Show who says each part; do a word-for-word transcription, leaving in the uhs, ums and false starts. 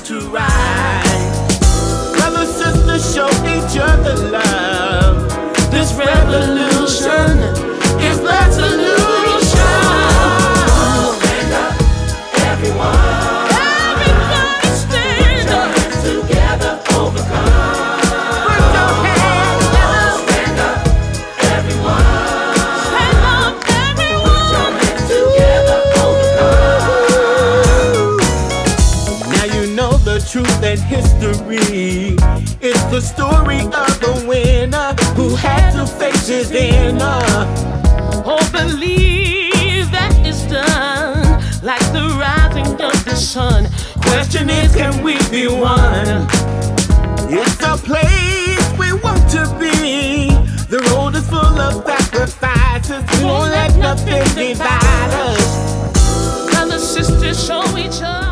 Speaker 1: to right. Brothers, sisters, show each other love. This revolution is the solution. Stand up, everyone. Everybody stand up. Put your hands together, overcome. Put your hands up. Stand up, everyone. Stand up, everyone. Put your hands together, overcome. Now you know the truth and history. It's the story of the winner who had to face his inner.
Speaker 2: Oh, believe that it's done, like the rising of the sun.
Speaker 1: Question is, can we be one? It's a place we want to be. The road is full of sacrifices. We won't let nothing divide us.
Speaker 2: Brothers, sisters, show each other.